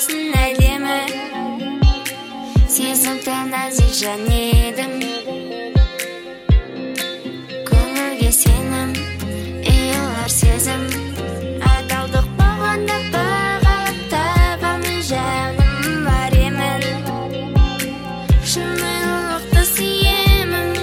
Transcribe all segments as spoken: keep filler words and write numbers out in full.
жарқырасың әдемі, сезімді нәзік жан едім, көңілге сенім, ұялар сезім, адалдық болғанда бағалап табамын, жаным бар емін, шынайылықты сүйемін,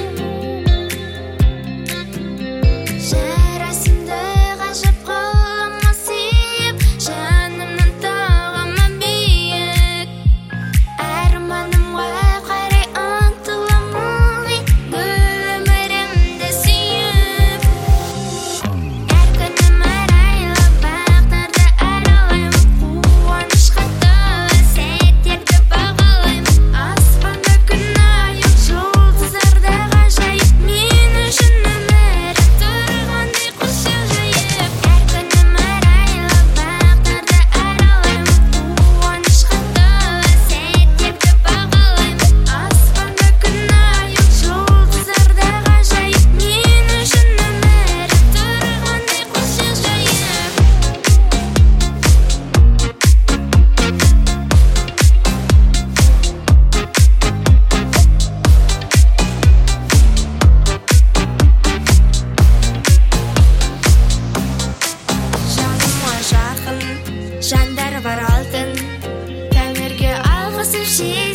жарасымды ғажап қолыма сүйіп, жанымнан талғама биік, арманымға қарай ұмтыламын, гүл өмірімді сүйіп, әр күнім арайлы бақтарды аралаймын, қуанышқа толы сәттерді бағалаймын, аспанда күн айық, жұлдыздарда ғажайып, мен үшін өмірі тұрғандай құшақ жайып, әр күнім арайлы бақтарды аралаймын, қуанышқа толы сәттерді бағалаймын, аспанда күн айық, жұлдыздарда ғажайып, мен үшін өмірі тұрғандай құшақ жайып. Жаныма жақын жандар бар алтын, тәңірге алғысым шексіз.